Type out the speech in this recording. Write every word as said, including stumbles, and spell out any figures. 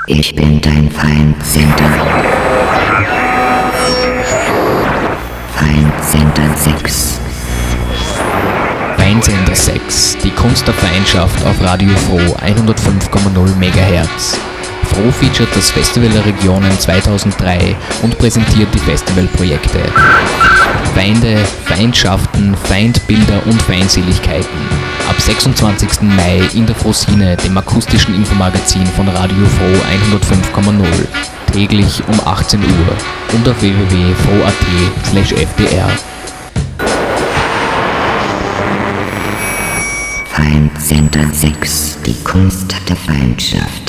Ich bin dein Feindsender. Feindsender sechs. Feindsender sechs, die Kunst der Feindschaft auf Radio Froh hundertfünf Komma null Megahertz. Froh featuret das Festival der Regionen zweitausenddrei und präsentiert die Festivalprojekte Feinde, Feindschaften, Feindbilder und Feindseligkeiten. Ab sechsundzwanzigsten Mai in der Frohsine, dem akustischen Infomagazin von Radio Froh hundertfünf Komma null. Täglich um achtzehn Uhr und auf w w w punkt froh punkt a t slash f d r. Feindsender sechs, die Kunst der Feindschaft.